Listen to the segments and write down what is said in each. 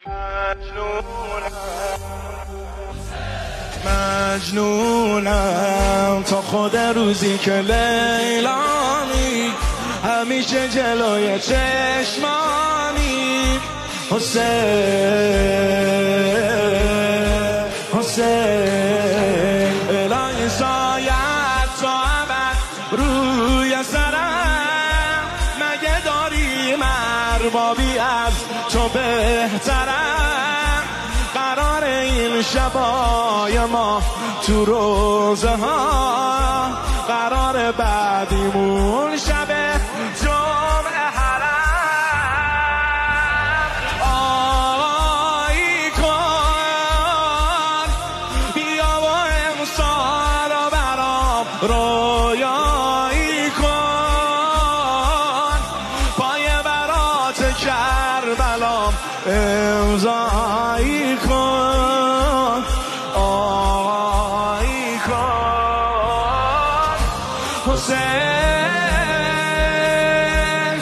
مجنونم تا خود روزی که لیلانی همیشه جلوی چشمانی حسین الهی سایت تا ابد روی سرم مگه داریم اربابی از تو بهترم قرار این شبای ما تو روزه ها قرار بعدیمون شب جمعه حرم آی کن بیا و امسال رو برام رویایی کن پای برات کربلام امضایی کن آی کن حسین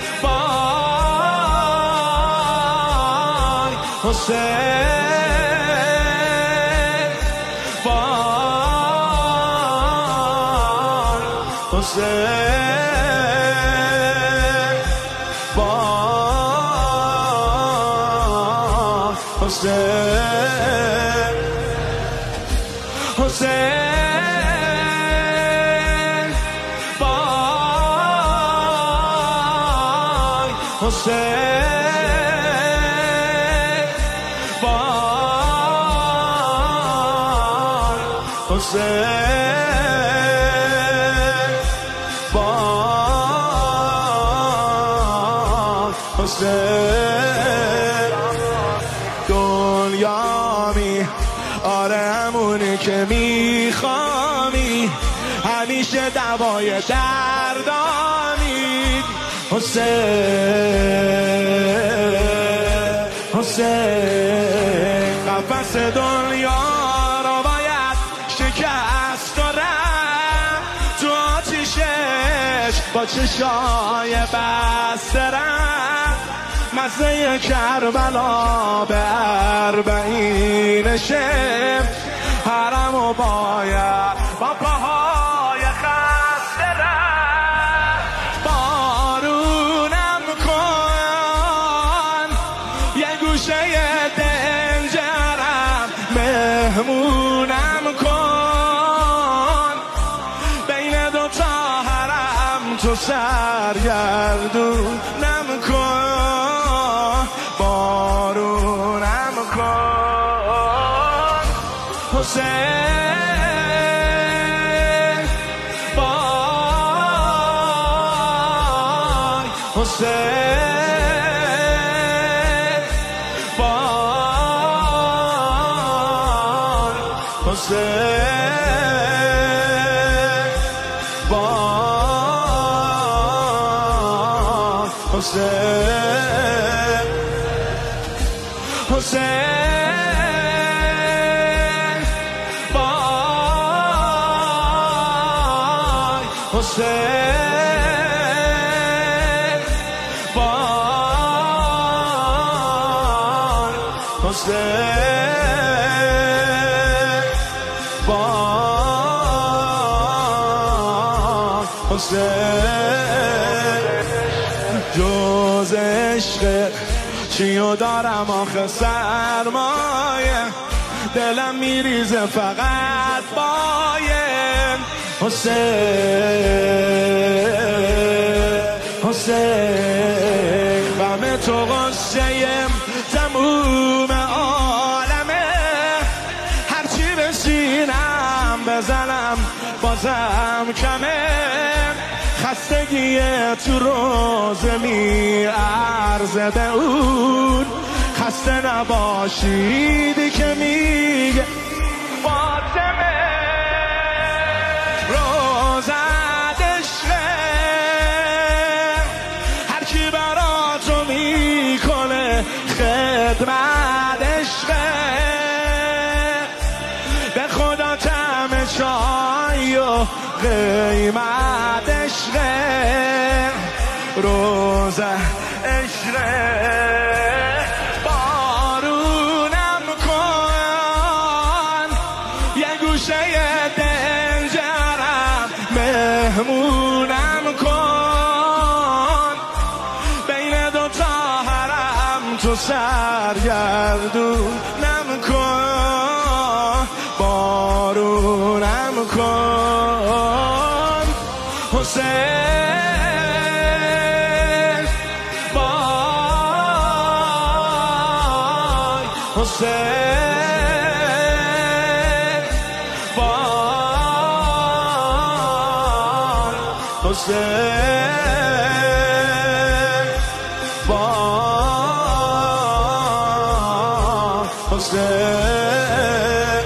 وای حسین وای حسین وای حسین حسین وای حسین وای حسین وای حسین دنیامی آره همونی که میخوامی همیشه دوای دردانی حسین قفس دنیا رو باید شکست و رفت تو آتیشش با چشای بسته رفت مزه کربلا به 40 شب حرم و باید با پاهای خسته رفت بارونم کن یه گوشه دنجرم مهمونم کن بین دوتا حرم تو سرگردونم کن بارونم کن حسین وای حسین وای حسین وای حسین حسین وای حسین وای حسین وای حسین جز عشق چیو دارم آخه سرمایه دلم میریزه فقط باید حسین غم تو غصه تموم عالمه هرچی به سینم بزنم بازم کمه خستگی تو روزه می عرضه به اون خسته نباشیدی که میگه فاطمه روزت عشقه هر کی برا تو میکنه خدمت عشقه به خدا طعم چای و قیمت عشقه روزه عشقه گوشه دنجرم مهمونم کن، بین دوتا حرم تو سرگردونم کن، بارونم کن حسین، وای حسین، وای حسین، وای حسین،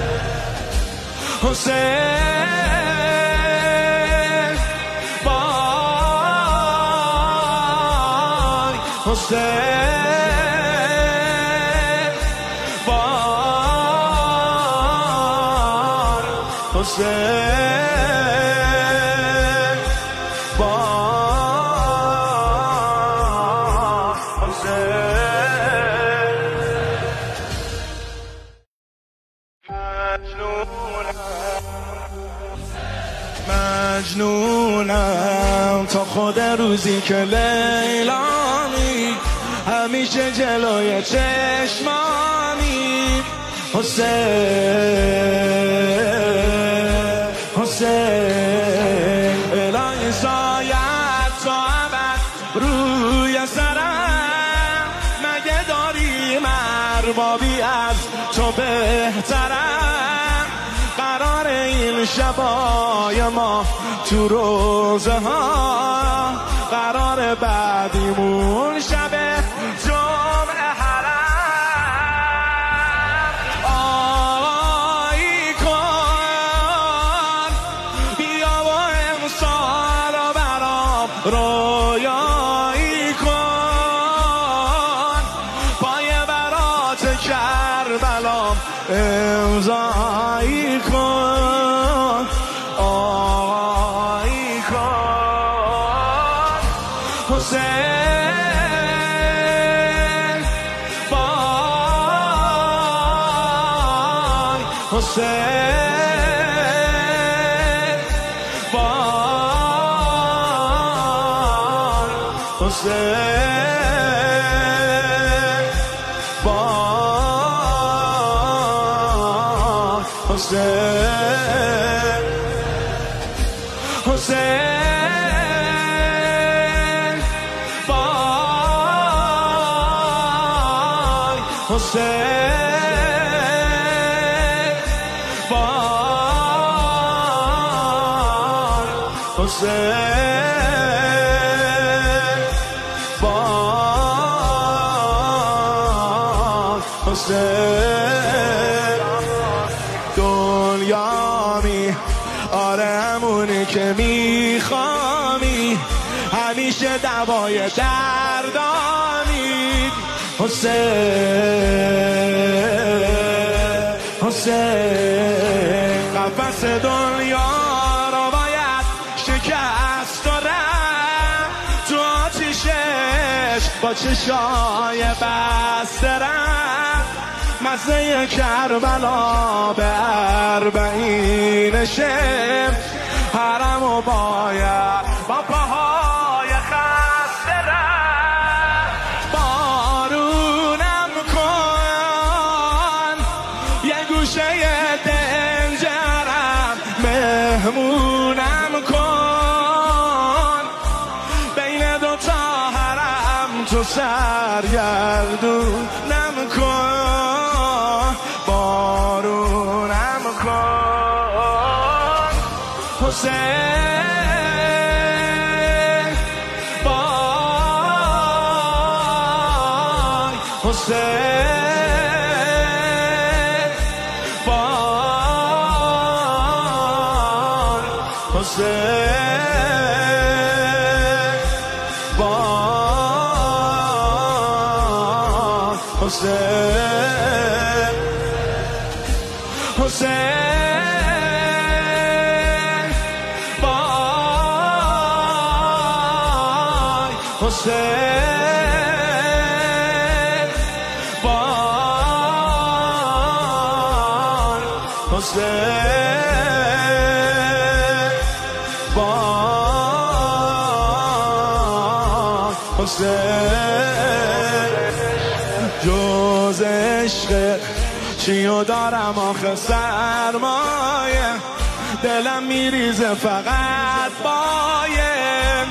حسین، وای حسین، وای حسین، وای حسین. مجنونم تا خود روزی که لیلانی همیشه جلوی چشمانی، حسین، حسین، الهی سایت تا ابد روی سرم، مگه داری اربابی از تو بهترم، قرار این شبای ما تو روزه ها، قرار بعدیمون شب جمعه حرم، آی کن بیا و امسال برام رویایی کن، پای برات کربلام امضایی کن، آی کن حسین، وای حسین، وای حسین، وای حسین، حسین، وای حسین، وای حسین، وای حسین. دنیامی آره همونی که میخوامی، همیشه دوای دردانی، حسین، حسین، قفس دنیا رو باید شکست و رفت، تو آتیشش با چشای بسته رفت، مزه کربلا به 40 شب، حرم و باید با پاهای خسته رفت، بارونم کن یه گوشه دنجرم مهمونم کن، بین دوتا حرم تو سرگردونم کن، بارونم کن حسین، وای حسین، وای حسین، وای حسین، حسین، وای حسین، وای جز عشق چیو دارم آخه سرمایه دلم میریزه فقط باید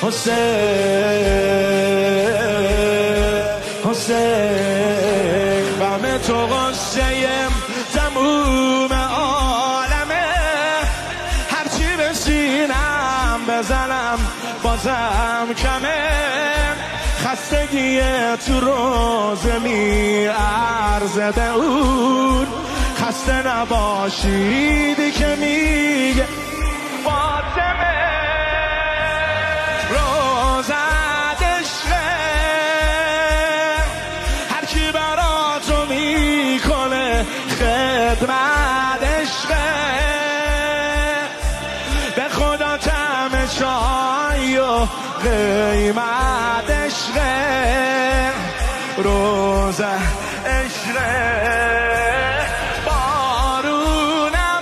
حسین غم تو غصه تموم عالمه هرچی به سینم بزنم بازم کمه خستگی تو روزه می عرضه به اون خسته نباشیدی که میگه فاطمه روزت عشقه هر کی برا تو میکنه خدمت عشقه به خدا طعم چای و قیمت عشقه روزه عشقه بارونم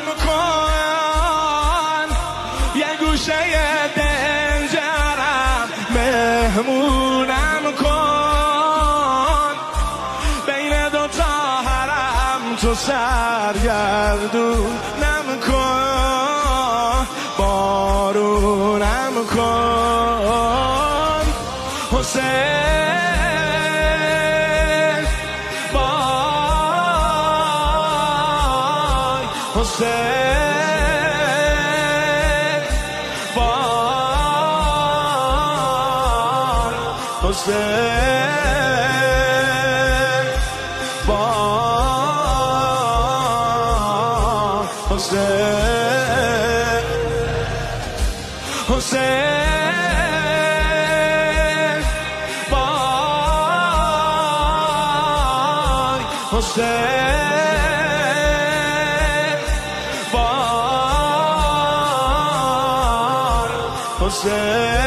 کن یه گوشه دنجرم مهمونم کن بین دوتا حرم تو سرگردونم کن بارونم کن حسین بای حسین بای حسین بای حسین حسین بای حسین بای حسین